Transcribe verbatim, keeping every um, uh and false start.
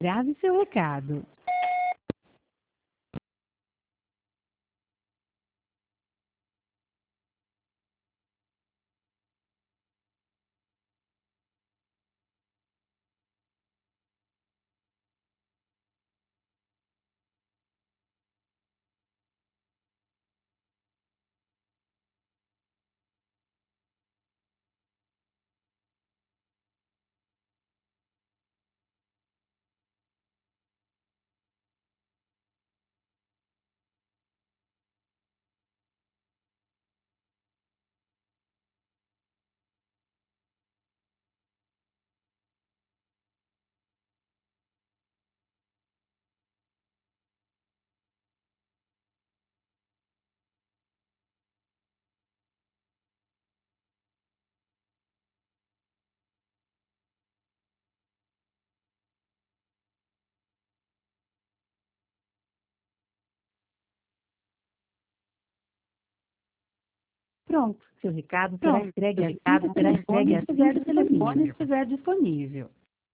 Grave seu recado. Pronto, seu recado será Pronto, entregue seu assim que recado o será telefone entregue assim estiver que o telefone disponível. estiver disponível.